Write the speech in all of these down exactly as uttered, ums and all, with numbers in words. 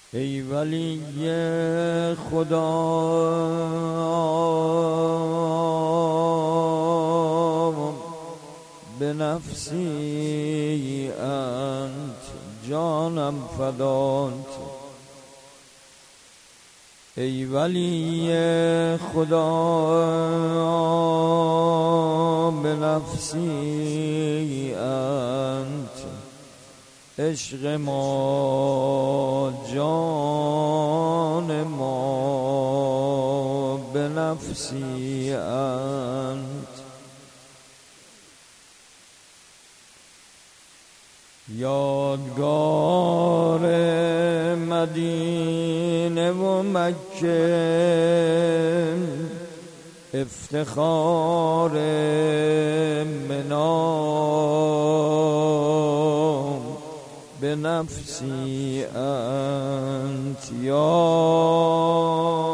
ای ولی خدا به نفسی انت جانم فدات. ای ولی خدا به نفسی انت عشق ما جان ما به نفسی انت. یادگار مدینه و مکه افتخار منام به نفسی انت. یا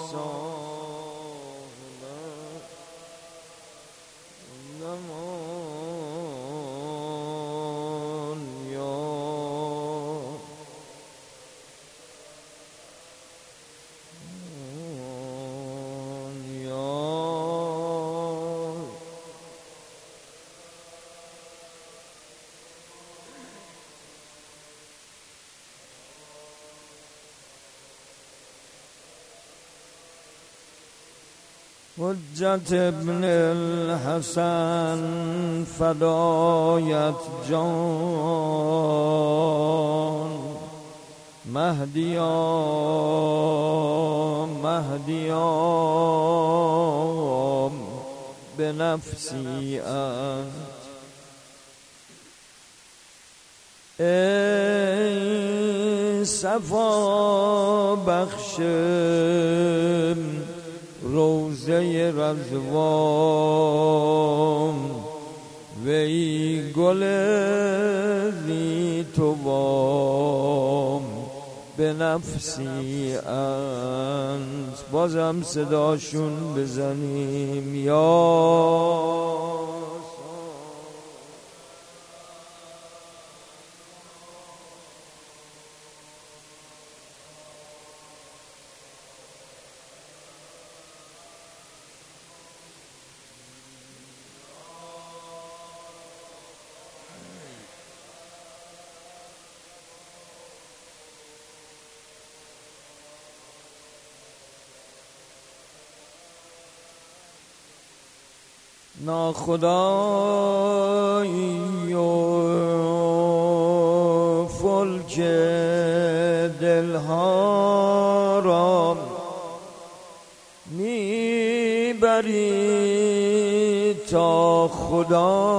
حجت ابن الحسن فدایت جان. مهدیا مهدیا به نفسی انت. ای صفا بخش روزه رضوان وی گل ذی توام به نفسی انت. بازم صداشون بزنیم یا ناخدایی و فلک دلها را میبری تا خدا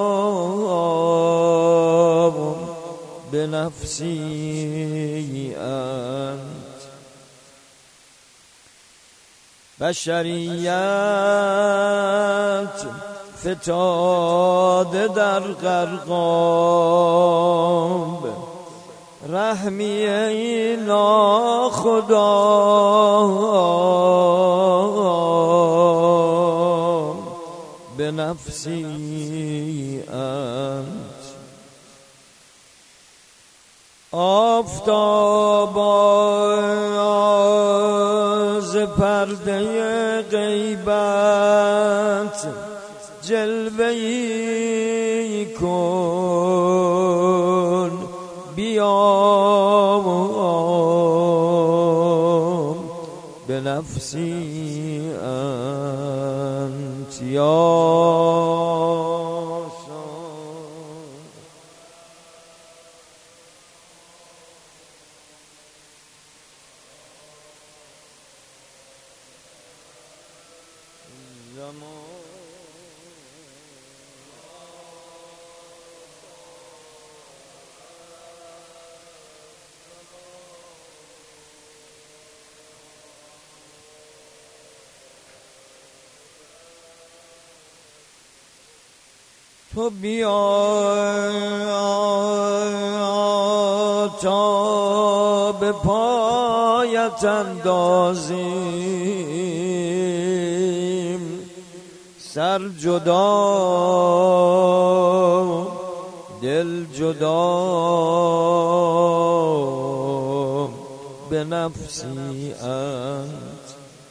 به نفسی انت. بشریت فتاده در غرقاب رحمی ای ناخدا به نفسی انت. آفتاب از پرده غیبت جلوه‌ای کن بیا به نفسی انت. یا تو بیا تا به پایت اندازیم سر جدا دل جدا به نفسی انت.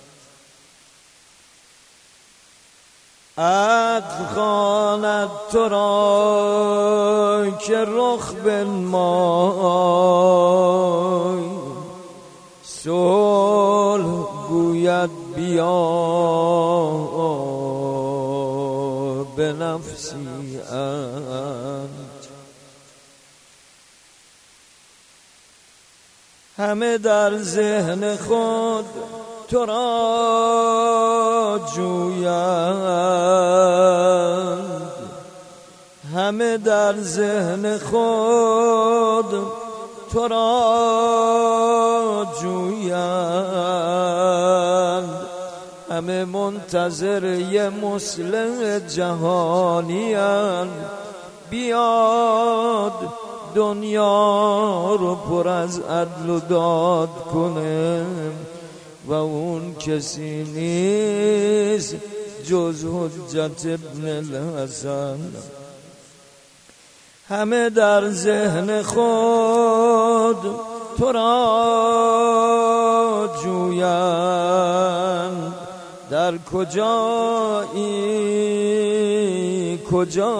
عطف خواند تو را که رخ بنمای، صلح گوید بیا به نفسی انت. همه در ذهن خود تو را جویند، همه در ذهن خود تو را جویند، همه منتظر یه مصلح جهانی‌اند. بیاد دنیا رو پر از عدل و داد کنه و اون کسی نیست جز حجت ابن الحسن. همه در ذهن خود تو را جویند، در کجایی کجا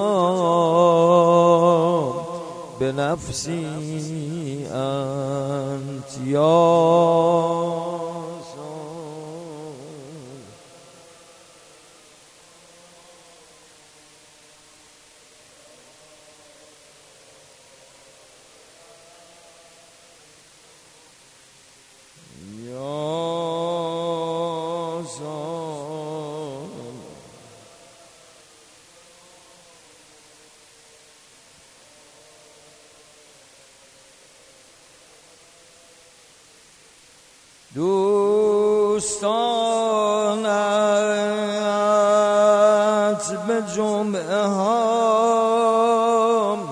به نفسی انت یا دوستانت به جمعه ها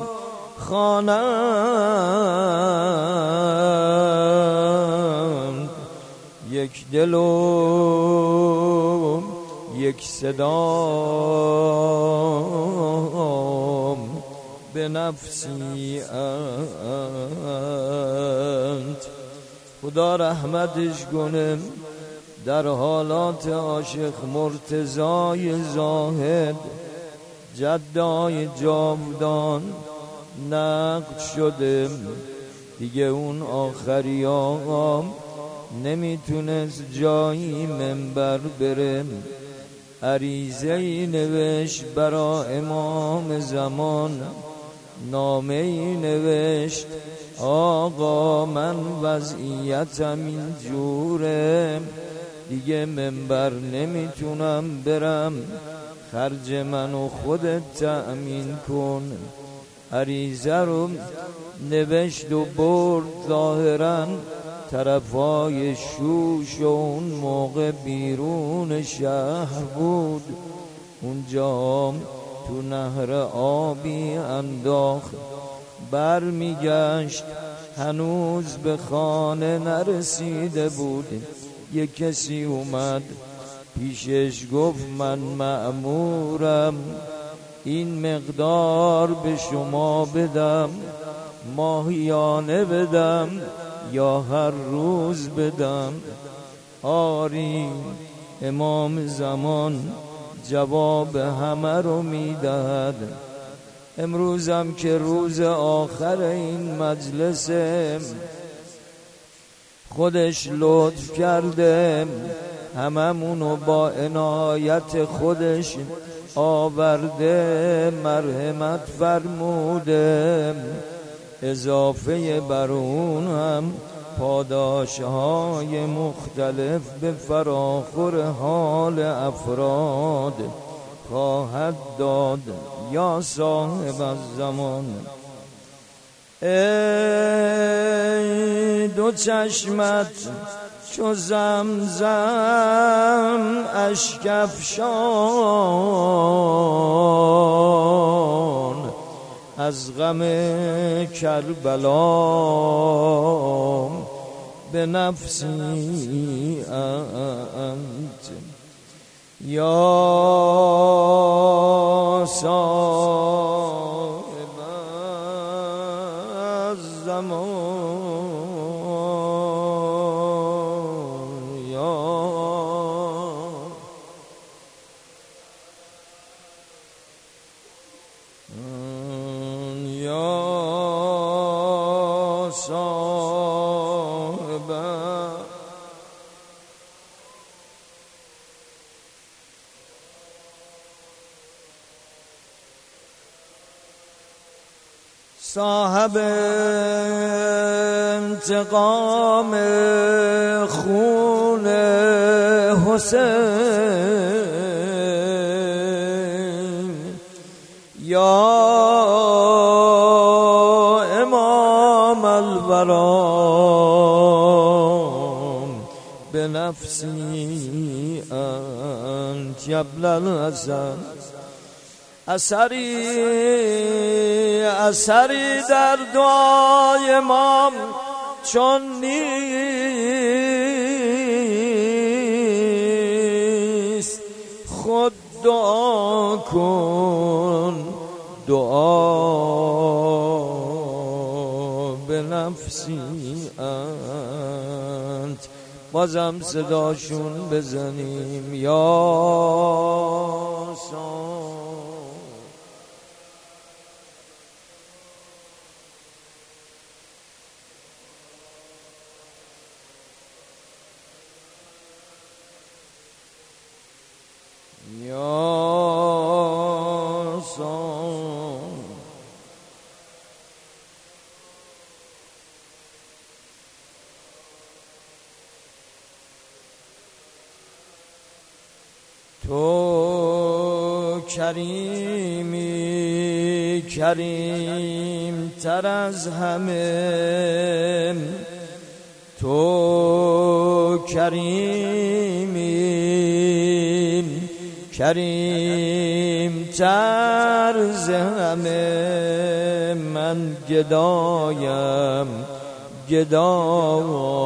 خوانند، یک دل و یک صدا به نفسی انت. خدا رحمتش کنه، در حالات عاشق مرتضای زاهد جدای جاودان نقد شده دیگه. اون آخری آقا نمیتونست جایی منبر بره، عریضه‌ای نوشت برا امام زمان، نامه‌ای نوشت آقا من وضعیتم این جوره، دیگه منبر نمیتونم برم، خرج منو خودت تأمین کن. عریضه رو نوشت و برد ظاهراً طرفای شوش و اون موقع بیرون شهر بود. اونجا تو نهر آبی انداخت، بر میگشت هنوز به خانه نرسیده بود. یک کسی اومد پیشش گفت من مأمورم این مقدار به شما بدم، ماهیانه بدم یا هر روز بدم؟ آری امام زمان جواب همه رو میدهد. امروزم که روز آخر این مجلس، خودش لطف کرده هممونو با عنایت خودش آورده، مرحمت فرموده، اضافه بر اون هم پاداشهای مختلف به فراخور حال افراد خواهد داد یا صاحب الزمان. ای دو چشمت چو زمزم اشک افشان، از غم کربلا به نفسی انت یا صاحب الزمان. صاحب انتقام خون حسین، یا امام الورا بنفسی انت یا ابن الحسن. اثری اثری در دعای امام چون نیست، خود دعا کن دعا به نفسی انت. بازم صداشون بزنیم یا سان. یا سان. تو کریمی کریم تر از همه، تو کریمی کریم تر ز همه، من گدایم گدا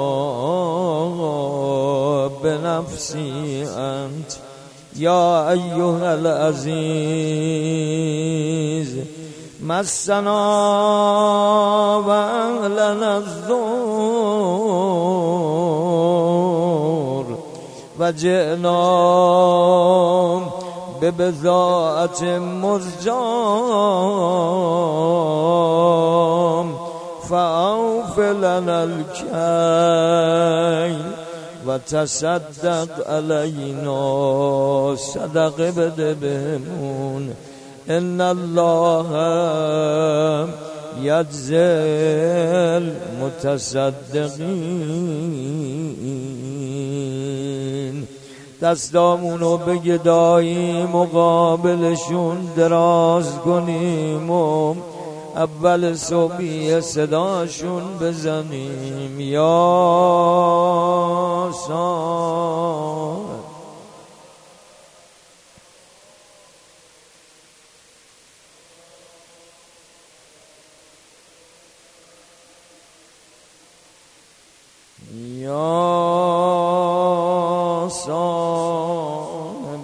به نفسی انت. یا ایها العزیز مسنا و اهلنا الضر و جئنا ببضاعت مزجام فاوف لنا الکیل و تصدق علینا. صدق بده بهمون. ان الله یجزی المتصدقین. دستامونو به گدایی مقابلشون دراز کنیم و اول صبحی صداشون بزنیم یا سان. یا سان.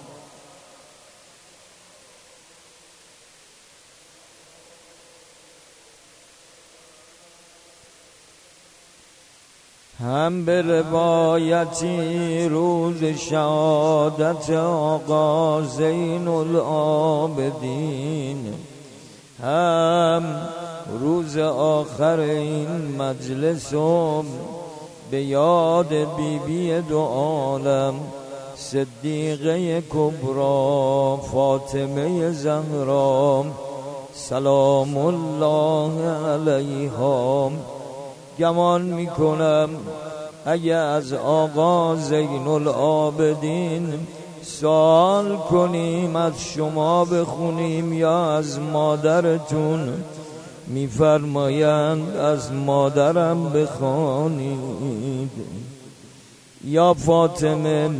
هم به روایتی روز شهادت آقا زین العابدین، هم روز آخر این مجلسم به یاد بی بی دو عالم صدیقه کبرا فاطمه زهرا سلام الله علیها گمان میکنم اگه از آقا زین العابدین سوال کنیم از شما بخونیم یا از مادرتون، میفرمایند از مادرم بخوانید. یا فاطمه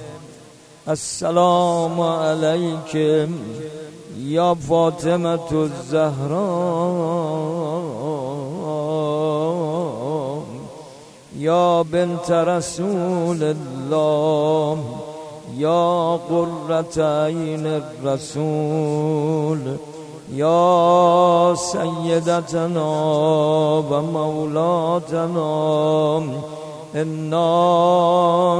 السلام علیکم یا فاطمه الزهرا یا بنت رسول الله یا قرة عین الرسول یا سیدتنا و مولاتنا انا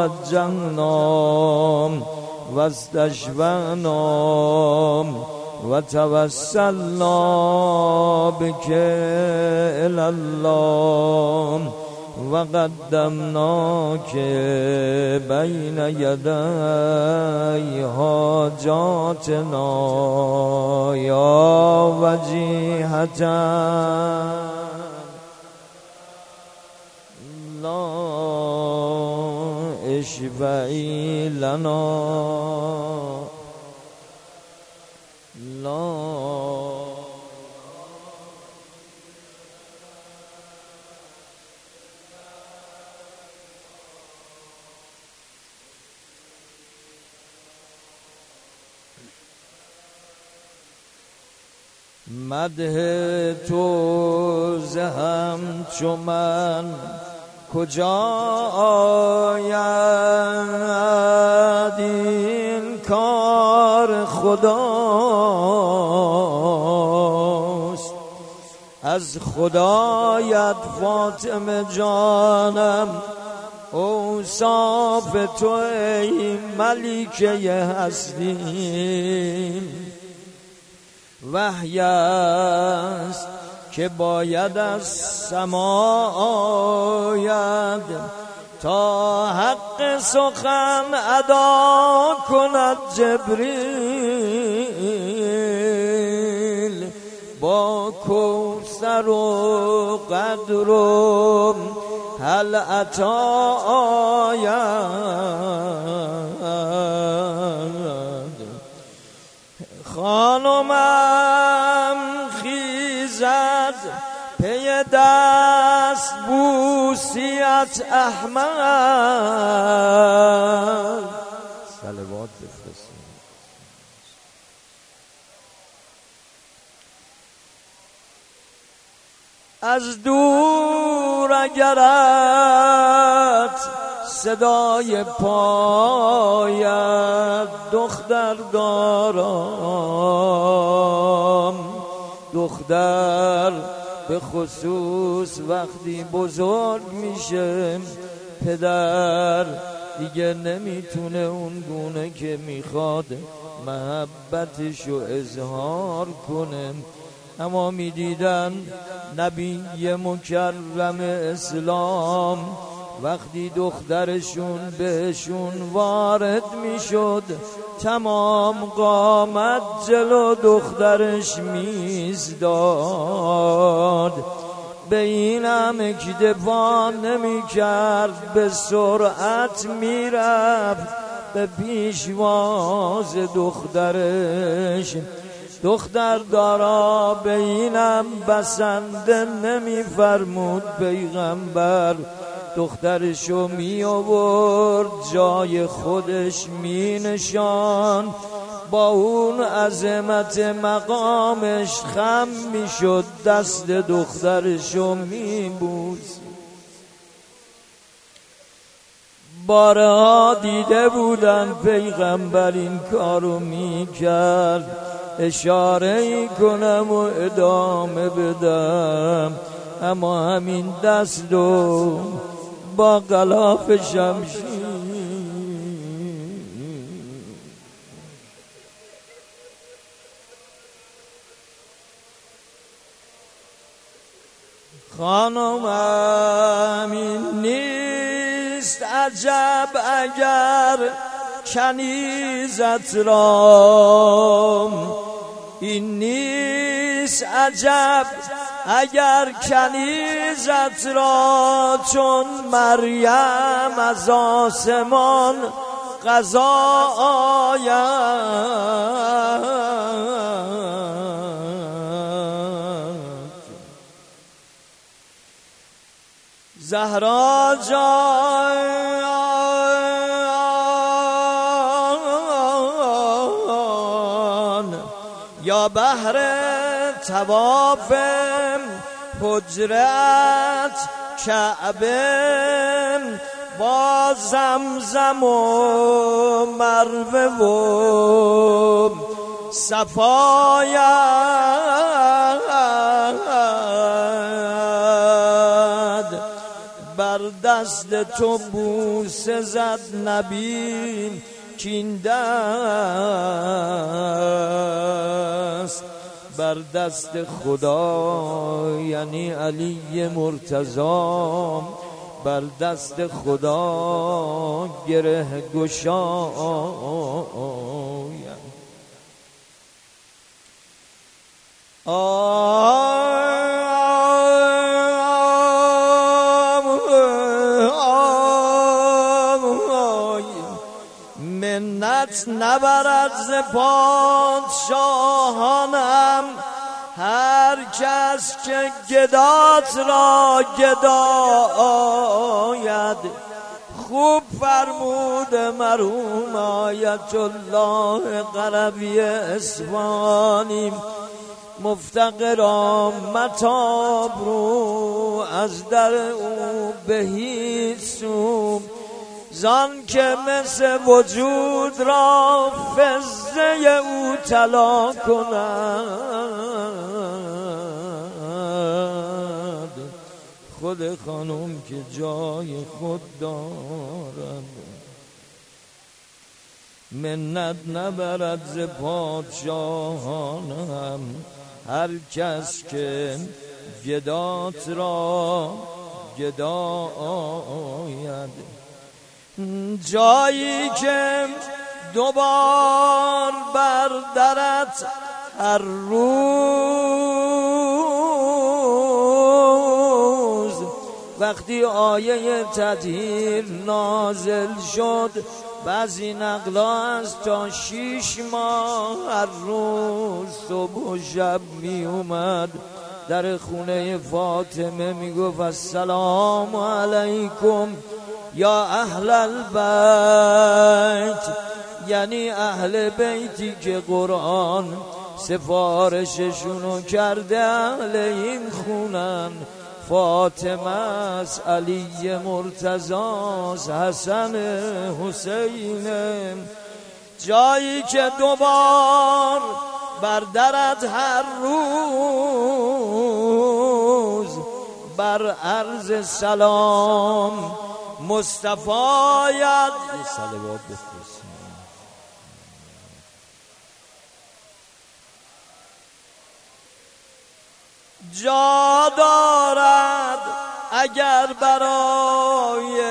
توجهنا و استشفعنا و توسلنا بک الی الله و قدمناک بین یدی حاجاتنا یا وجیهتا لا اشفعی لنا لا مده تو زهم چو من کجا آید این کار خداست از خدایت فاطمه جانم اوصاف تو ای ملیکه هستی وحی است که باید از سما آید تا حق سخن ادا کند جبریل با کوثر و قدر و هل عطا آید خانمم خیزد پی دست بوسیت احمد صلوات بفرستید از دور اگرت صدای پایت دختر دارم دختر به خصوص وقتی بزرگ میشه پدر دیگه نمیتونه اون گونه که میخواد محبتشو اظهار کنه اما میدیدن نبی مکرم اسلام وقتی دخترشون بهشون وارد میشد تمام قامت جلو دخترش میزداد به اینم اکتفا نمی کرد به سرعت میرفت به پیشواز دخترش دختر دارا به اینم بسنده نمی فرمود پیغمبر دخترشو می آورد جای خودش می نشان با اون عظمت مقامش خم می شد دست دخترشو می بوس بارها دیده بودن پیغمبر این کارو می کرد اشاره ای کنم و ادامه بدم اما همین دستو با غلاف شمشیر خانم همین نیست عجب اگر کنیزت را این نیست عجب اگر کنیزت را چون مریم از آسمان قضا آید زهرا جان یا بهر طواف حجرت کعبه با زمزم و مروه و صفایت بر دست تو بوسه زد نبی کین دست بر دست خدا یعنی علی مرتضی بر دست خدا گره گشایم. منت نبرد ز پادشاهانم هر کس که گدات را گداید. خوب فرمود مرحوم آیت الله قربی اصفهانی مفتقران متاب رو از در او به هیچ سو، زان که مثل وجود را فضه او طلا کند. خود خانم که جای خود دارد منت نبرد ز پادشاهانم هر کس که گدات را گداید. جایی که دوبار بر درت هر روز وقتی آیه تطهیر نازل شد، بعضی نقلا از تا شیش ماه هر روز صبح و شب می اومد در خونه فاطمه می گفت السلام علیکم یا اهل البیت، یعنی اهل بیتی که قرآن سفارششونو کرده اهل این خونن. فاطمه است، علی مرتضی است، حسن حسین. جایی که دوبار بر درت هر روز بر عرض سلام مصطفایت صلوات بفرست. جا دارد اگر برای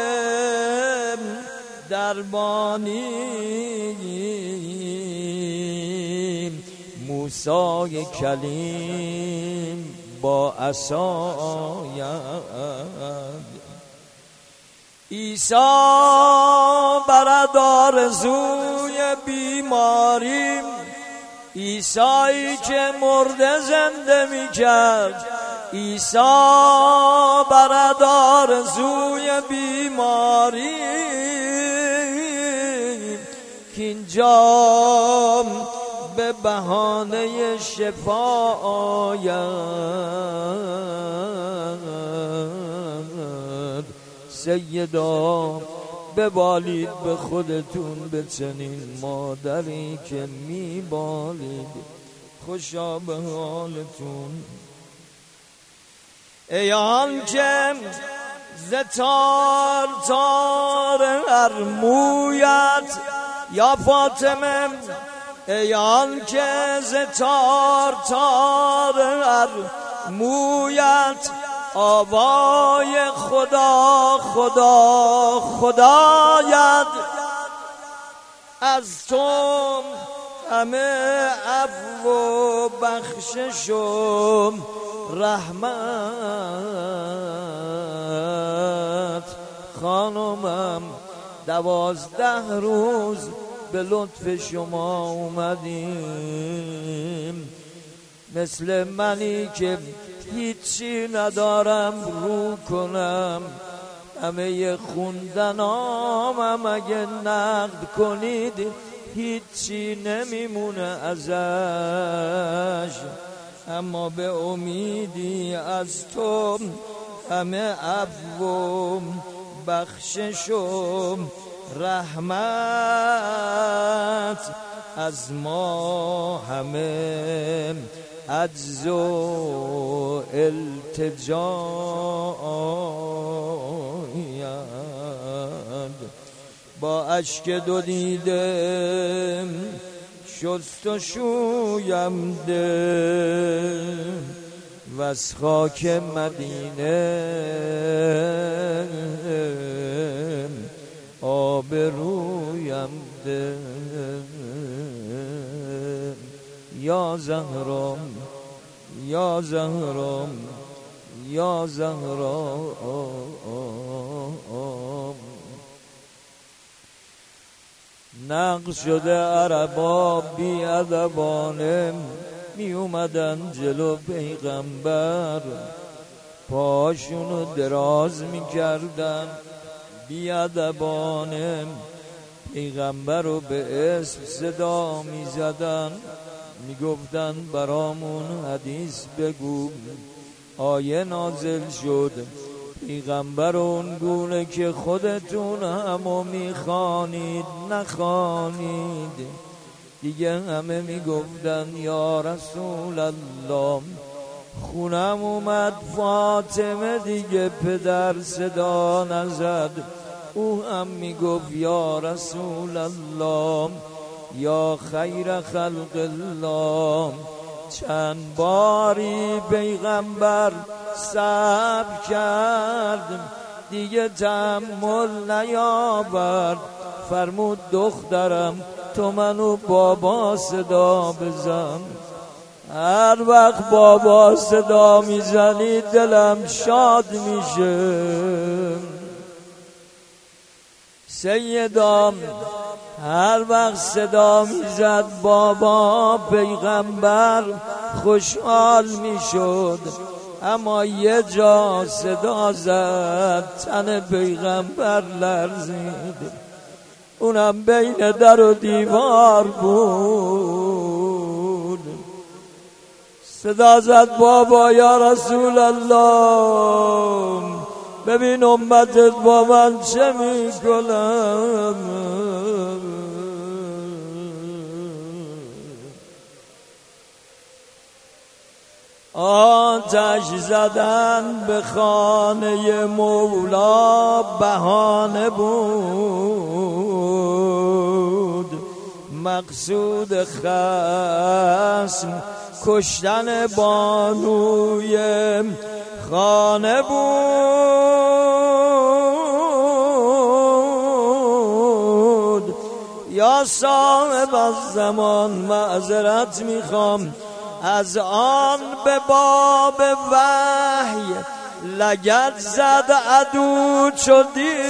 دربانی موسی کلیم با عصایت. عیسی برد آرزوی بیماریم، عیسی که مرده زنده می کرد. عیسی برد آرزوی بیماریم که اینجا به بهانه شفا آید. سیدا ببالید به خودتون به چنین مادری که میبالید، خوشا به حالتون. ای آن که ز تار تار هر مویت یا فاطمه، ای آن که ز تار تار هر مویت آوای خدا خدا خدایت. از تو همه عفو و بخشش و رحمت. خانمم دوازده روز به لطف شما اومدیم، مثل منی که هیچی ندارم رو کنم، همه خوندنامم اگه نقد کنید هیچی نمیمونه ازش، اما به امیدی از تو همه عفو و بخشش و رحمت. از ما همه عجز و التجایند. با اشک دو دیده شست و شویم ده و از خاک مدینه یا زهرا یا زهرا یا زهرا نقش شده عربا بی ادبانه می اومدن جلو پیغمبر، پاشونو دراز می کردن بی ادبانه، پیغمبر رو به اسم صدا می زدن، می گفتن برامون حدیث بگو. آیه نازل شد پیغمبر اون گونه که خودتون همو می خوانید نخوانید. دیگه همه می گفتن یا رسول الله. خونم اومد فاطمه دیگه پدر صدا نزد، او هم می گفت یا رسول الله یا خیر خلق الله. چند باری پیغمبر صبر کرد دیگه تحمل نیاورد، فرمود دخترم تو منو بابا صدا بزن. هر وقت بابا صدا میزنی دلم شاد میشه. سیدام هر وقت صدا میزد بابا پیغمبر خوشحال میشد، اما یه جا صدا زد تن پیغمبر لرزید، اونم بین در و دیوار بود. صدا زد بابا یا رسول الله ببین امتت با من چه میکنم. آتش زدن به خانه مولا بهانه بود، مقصود خصم کشتن بانوی خانه بود. یا صاحب الزمان معذرت میخوام از آن به باب وحی لگد زد عدو چو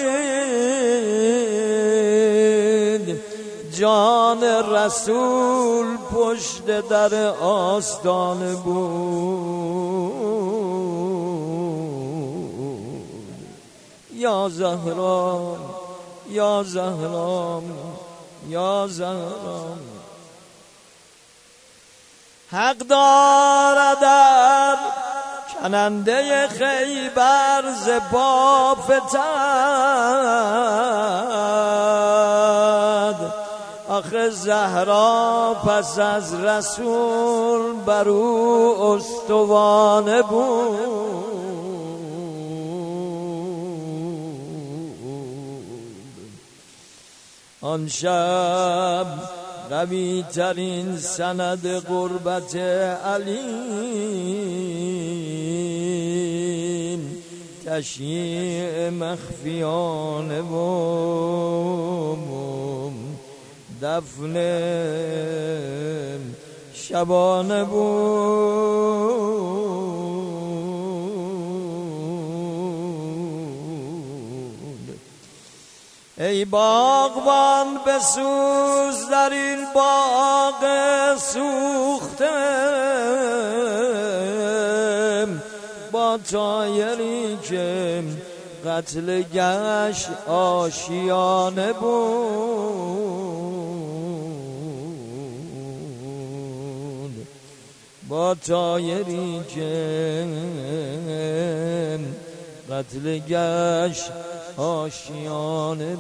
دید، جان رسول پشت در آستانه بود. یا زهرا یا زهرا یا زهرا حق داردر کننده خیبر ز پا فتد، آخه زهرا پس از رسول بر او استوانه بود. آن شب قوی ترین سند قربت علی تشییع مخفیانه و دفن شبانه بود. ای باغبان بسوز در این باغ سوخته، با طایری که قتل گش آشیانه بود، با طایری که قتل گش آشیانه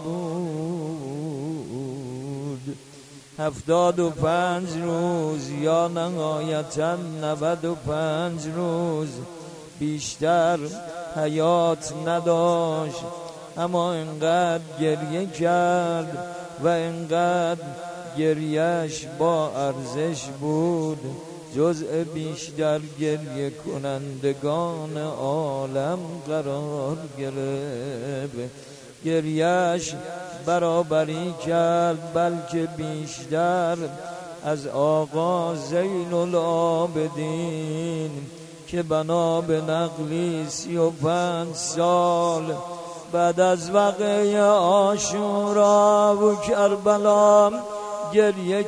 بود. هفتاد و پنج روز یا نهایتا نود و پنج روز بیشتر حیات نداشت، اما انقدر گریه کرد و انقدر گریهش با ارزش بود جزء بیشتر گریه کنندگان عالم قرار گرفت. گریهش برابری کرد بلکه بیشتر از آقا زین العابدین که بنا به نقلی سی و پنج سال بعد از وقعه عاشورا و کربلا گریه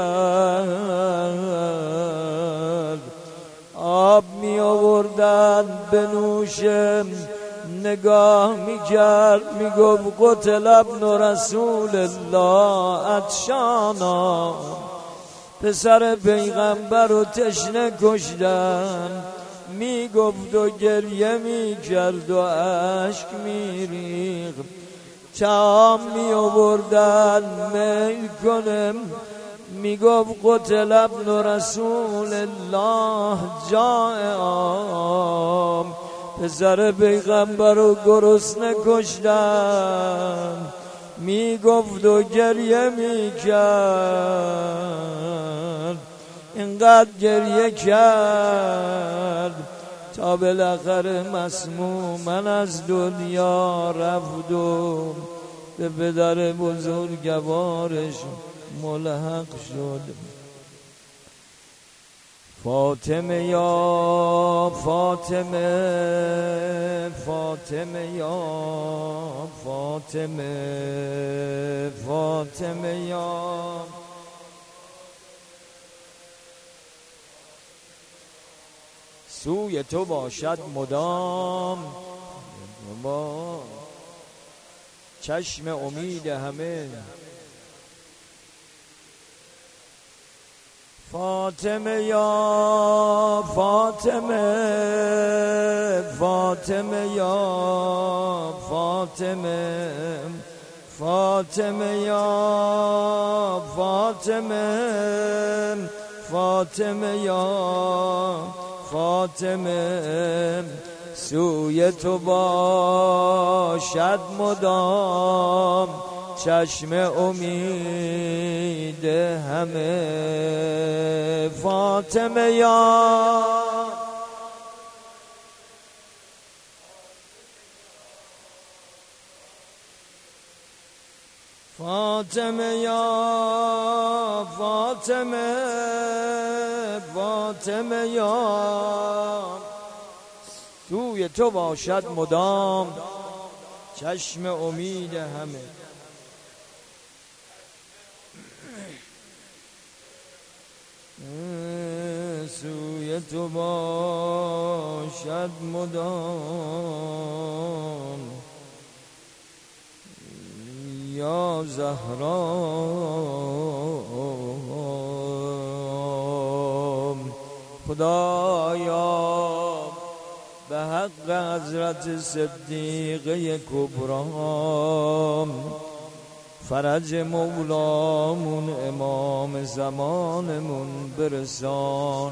کرد. آب می آوردن به نوشم، نگاه می کرد می گفت قتل ابن رسول الله عطشانا، پسر پیغمبر رو تشنه کشتن. می گفت و گریه می کرد و اشک می ریخت. طعام می آوردن میل کنم، می گفت قتل ابن رسول الله جائع، پسر پیغمبر رو گرسنه کشتن. می گفت و گریه می کرد، اینقدر گریه کرد تا بالاخره مسمومن از دنیا رفت و به پدر بزرگوارش ملحق شد. فاطمه یا فاطمه، فاطمه یا فاطمه، فاطمه یا سوی تو باشد مدام با چشم امید همه. فاطمه یا فاطمه، فاطمه یا فاطمه، فاطمه یا فاطمه، فاطمه یا فاطمه، سوی تو باشد مدام چشم امید همه. فاطمه یا فاطمه یا فاطمه، فاطمه یا سوی تو باشد مدام چشم امید همه. سوی تو باشد مدام یا زهرا، خدایا به حق حضرت صدیقه کبرا فرج مولامون امام زمانمون برسان.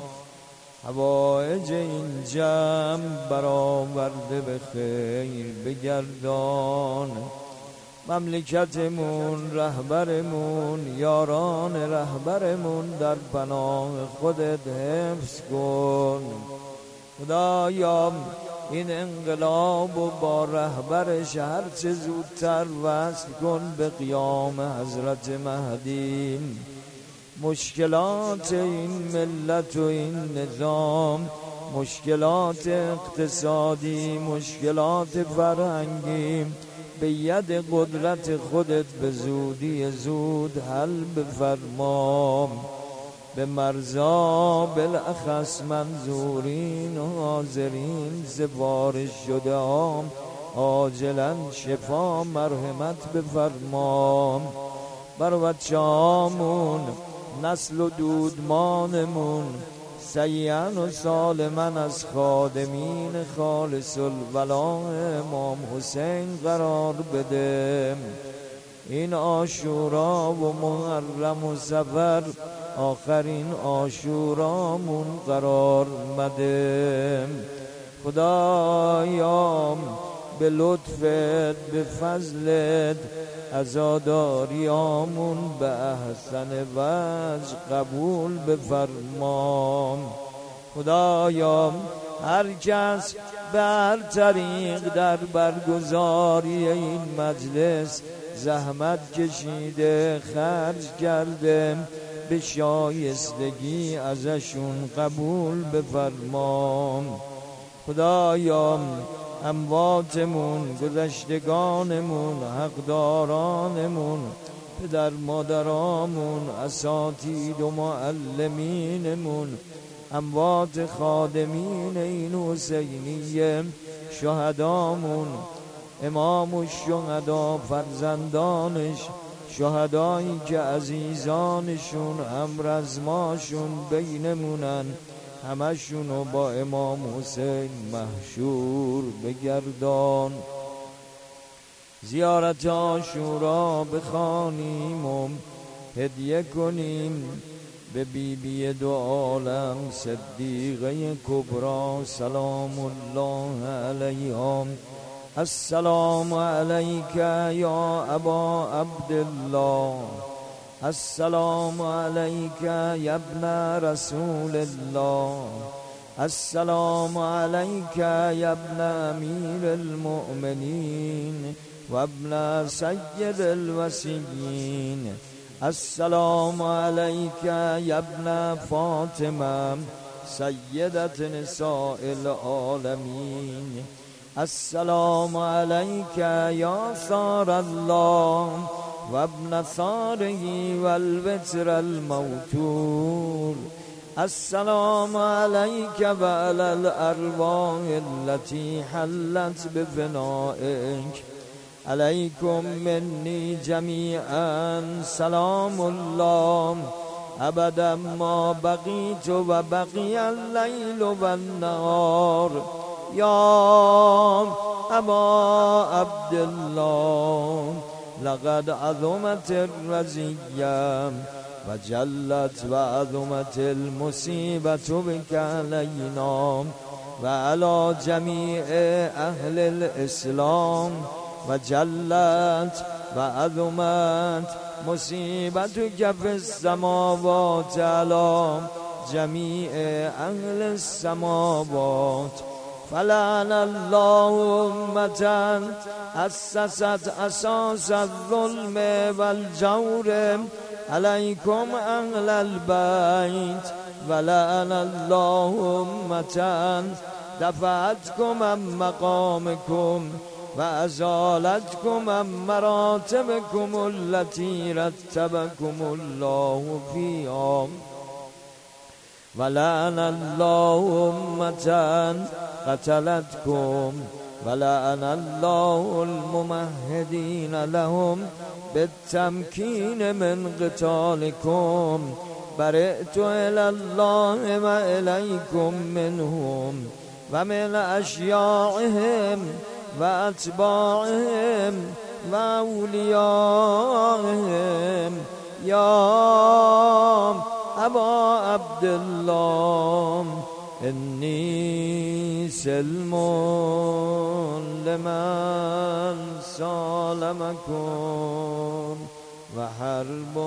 حوائج این جمع برآورده به خیر بگردان. مملکتمون، رهبرمون، یاران رهبرمون در پناه خودت حفظ کن. خدایا این انقلاب و با رهبرش هر چه زودتر وصل کن به قیام حضرت مهدی. مشکلات این ملت و این نظام، مشکلات اقتصادی، مشکلات فرهنگی به ید قدرت خودت به زودی زود حل بفرما. به مرزا بالاخص منظورین و حاضرین سفارش شده ام عاجلا شفا مرحمت بفرما. بر بچه‌هامون، نسل و دودمانمون سیئا و سالما از خادمین خالص الولا امام حسین قرار بده. این عاشورا و محرم و صفر آخرین عاشورامون قرار مده. خدایا به لطفت به فضلت عزاداریامون به احسن وجه قبول بفرما. خدایا هر کس به هر طریق در برگزاری این مجلس زحمت کشیده، خرج کرده، به شایستگی ازشون قبول بفرما. خدایا امواتمون، گذشتگانمون، حقدارانمون، پدر مادرامون، اساتید و معلمینمون، اموات خادمین این حسینیه، شهدامون، امام الشهدا، فرزندانش، شهدایی که عزیزانشون امر از ماشون بینمونن، همشونو با امام حسین محشور بگردان. زیارت عاشورا بخوانیم و هدیه کنیم به بی بی دو عالم صدیقه کبرا سلام الله علیها. السلام علیک یا ابا عبدالله، السلام علیک یا ابن رسول الله، السلام علیک یا ابن امیر المؤمنین و ابن سید الوصیین، السلام علیک یا ابن فاطمه سیدت نساء العالمین، السلام علیک یا ثار الله و ابن ثاره و الوتر الموتور، السلام علیک و علی الارواح التي حلت بفنائک، علیکم منی جمیعا سلام الله ابدا ما بقیت و بقی اللیل و النهار. یا ابا عبدالله لقد عظمت الرزیه و جلت و عظمت المصیبت بک علینا و علی جمیع اهل الاسلام و جلت و عظمت مصیبتک فی السماوات علی جمیع اهل السماوات. فلعن الله امة اسست اساس الظلم والجور علیکم اهل البیت، ولعن الله امة دفعتكم عن مقامكم و ازالتكم عن مراتبكم التي رتبكم الله فيها، ولعن الله امة قتلتكم، ولعن الله الممهدين لهم بالتمكين من قتالكم. برئت الى الله و الیکم منهم و من اشیاعهم و اتباعهم و اولیائهم. یا ابا عبدالله انی سلم لمن سالمکم و حرب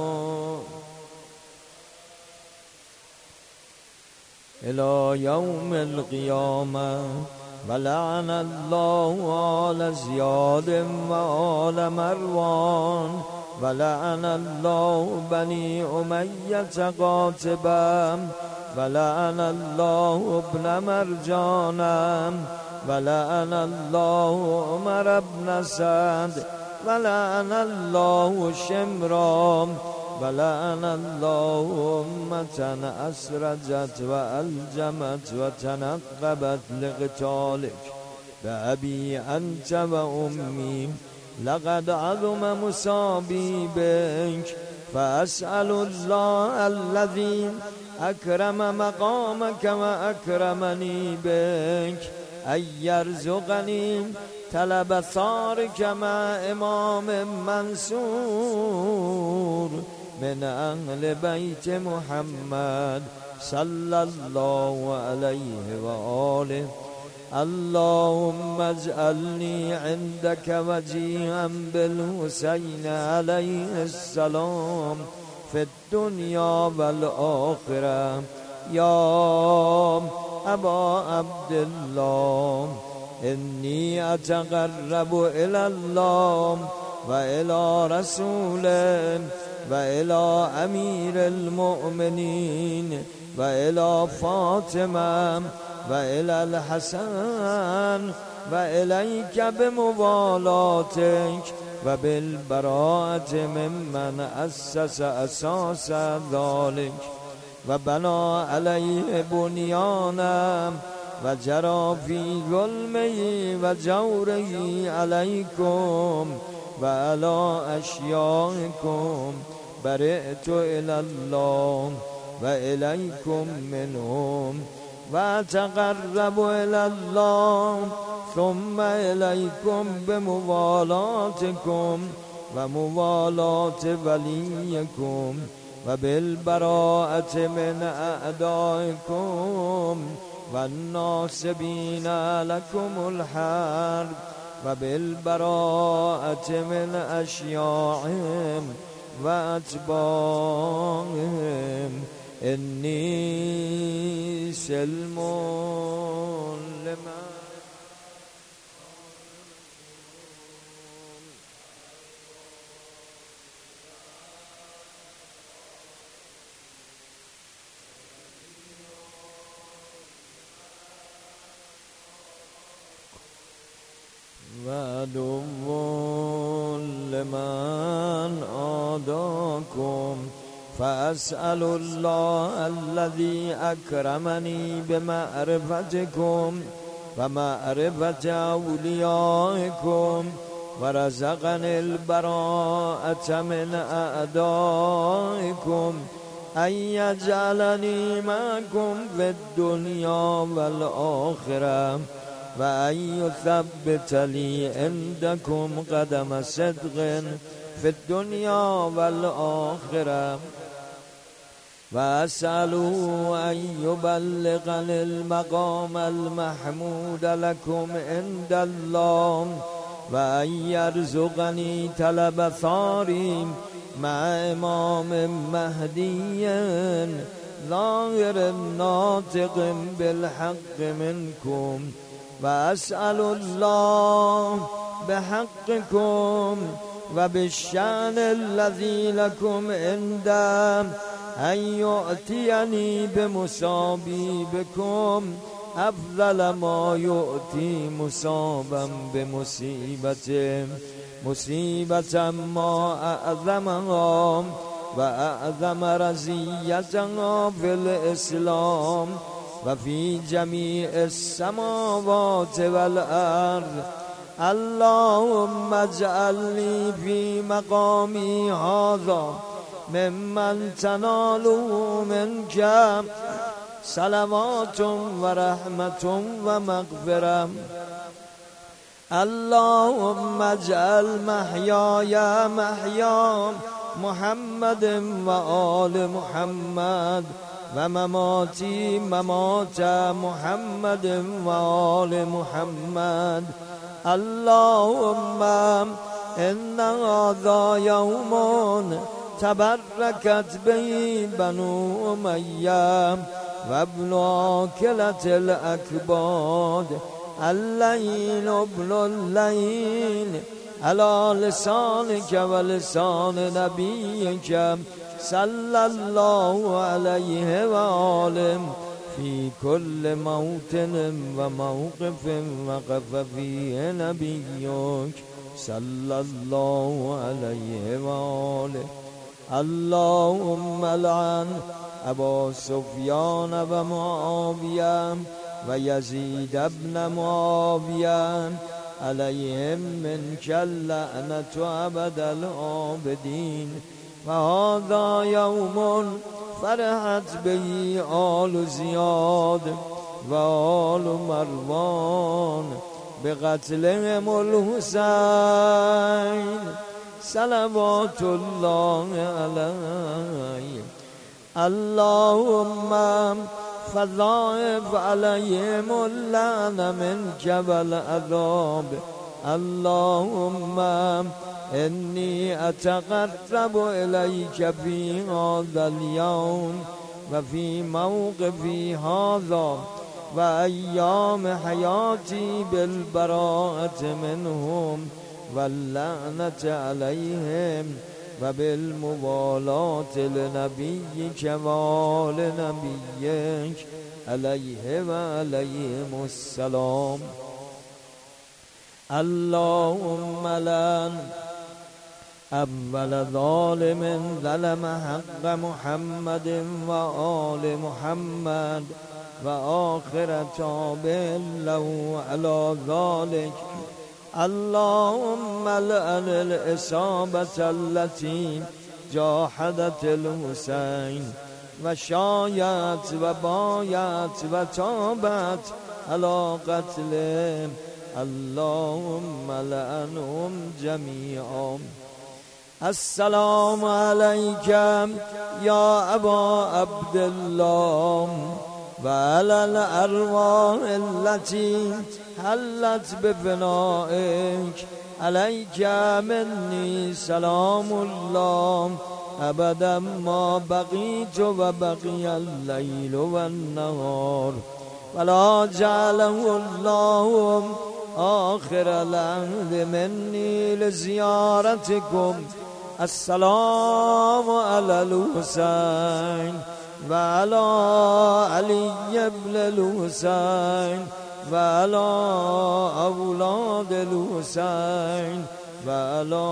الى یوم القیامه. ولعن الله آل زیاد و آل مروان، ولعن الله بني أمية قاتبا، ولعن الله ابن مرجانا، ولعن الله عمر بن سعد، ولعن الله شمرا، ولعن الله أمة أسرجت وألجمت وتنقبت لقتالك بأبي أنت وأمي. لقد عظم مصابي بك، فأسأل الله الذي أكرم مقامك وأكرمني بك أن يرزقني طلب ثارك مع إمام منصور من أهل بيت محمد صلى الله عليه وآله. اللهم اجعلني عندك وجيها بالحسين عليه السلام في الدنيا والآخرة. يا أبا عبد الله إني أتقرب إلى الله وإلى رسوله وإلى أمير المؤمنين وإلى فاطمة وإلى الحسن وإليك بموالاتك وبالبراءة ممن أسس أساس ذلك وبنى عليه بنيانا وجرى في ظلمه وجوره عليكم وعلى أشيائكم برئت إلى الله وإليكم منهم وأتقرب إلى الله ثم إليكم بموالاتكم وموالاة وليكم وبالبراءة من أعدائكم والناصبين لكم الحرب وبالبراءة من أشياعهم وأتباعهم إني سلم لمن وعدو لمن عاداكم فأسأل الله الذي أكرمني بمعرفتكم ومعرفة أوليائكم ورزقني البراءة من أعدائكم أن يجعلني معكم في الدنيا والآخرة وأن يثبت لي عندكم قدم صدق في الدنيا والآخرة وأسأله أن يبلغني المقام المحمود لكم عند الله وأن يرزقني طلب ثاري مع إمام مهدي ظاهر ناطق بالحق منكم وأسأل الله بحقكم وبالشأن الذي لكم عنده أن يؤتيني بمصابي بكم أفضل ما يؤتي مصابا بمصيبته مصيبة ما أعظمها وأعظم رزيتها في الإسلام وفي جميع السماوات والأرض. اللهم اجعلني في مقامي هذا ممن تناله منك صلوات ورحمة ومغفرة. اللهم اجعل محياي محيا محمد وآل محمد ومماتي ممات محمد وآل محمد. اللهم إن هذا يوم تبركت به بنو أمية وابن آكلة الأكباد الليل ابن الليل على لسانك ولسان نبيك صلى الله عليه وآله في كل موطن وموقف وقف فيه نبيك صلى الله عليه وآله. اللهم لعن أبا سفيان ومعاوية ويزيد بن معاوية عليهم منك اللعنة أبد العابدين. وهذا يوم فرحت به آل زياد وآل مروان بقتلهم الحسين صلوات الله عليه. اللهم فضاعف عليهم اللعن منك والعذاب. اللهم إني أتقرب إليك في هذا اليوم وفي موقفي هذا وأيام حياتي بالبراءة منهم واللعنة عليهم و بالموالات لنبیک و آل نبیک علیه و علیهم السلام. اللهم لن اول ظالم ظلم حق محمد و آل محمد و آخر تابع له علی ذلك. اللهم لعن الإصابة التي جاحدت الحسين و شایت و بایت و تابت علی قتله. اللهم لعنهم جميعا. السلام عليك يا أبا عبد الله وعلى الأرواح التي حلت بفنائك. عليك مني سلام الله أبدا ما بقيت وبقي الليل والنهار، ولا جعله الله آخر العهد مني لزيارتكم. السلام على الحسين وعلى علي بن الحسين وعلى أولاد الحسين وعلى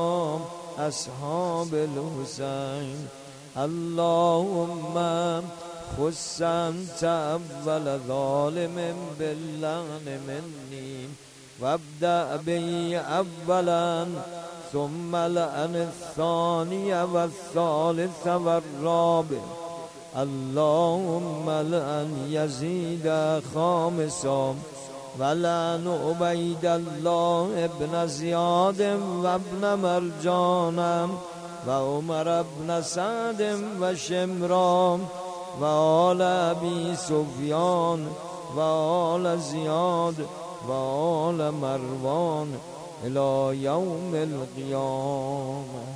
أصحاب الحسين. اللهم خص أنت أول ظالم باللعن مني وابدأ بي أولا ثم لعن الثاني والثالث والرابع. اللهم لعن يزيد خامسا ولعن عبيد الله ابن زياد وابن مرجان وعمر بن سعد وشمران وآل أبي سفيان وآل زياد وآل مروان إلى يوم القيامة.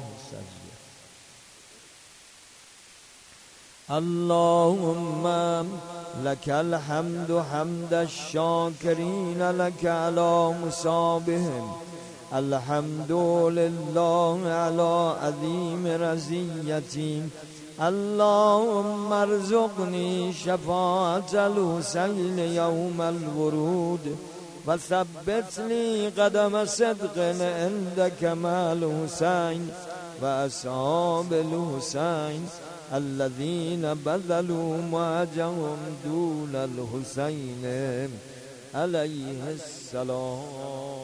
اللهم لك الحمد حمد الشاكرين لك على مصابهم. الحمد لله على عظيم رزيتي. اللهم ارزقني شفاعة الحسين يوم الورود وثبت لي قدم صدق عندك مع الحسين وأصحاب الحسين الذين بذلوا معجهم دون الحسين عليه السلام.